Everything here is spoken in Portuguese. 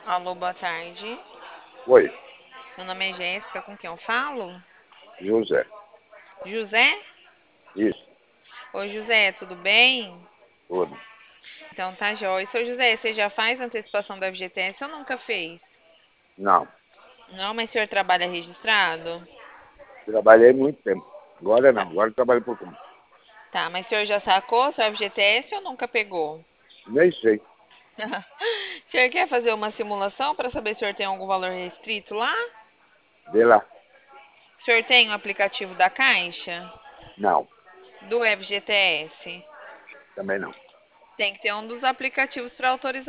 Alô, boa tarde. Oi, Meu nome é Jéssica, com quem eu falo? José. José? Isso, Oi, José, tudo bem? tudo. Então tá jóia. Seu José, você já faz antecipação da FGTS ou nunca fez? Não, Não, mas o senhor trabalha registrado? trabalhei muito tempo. Agora Tá, não, agora eu trabalho por conta. tá, mas o senhor já sacou seu FGTS ou nunca pegou? Nem sei, O senhor quer fazer uma simulação para saber se o senhor tem algum valor restrito lá? vê lá. O senhor tem o aplicativo da Caixa? Não, Do FGTS? também não. Tem que ter um dos aplicativos para autorizar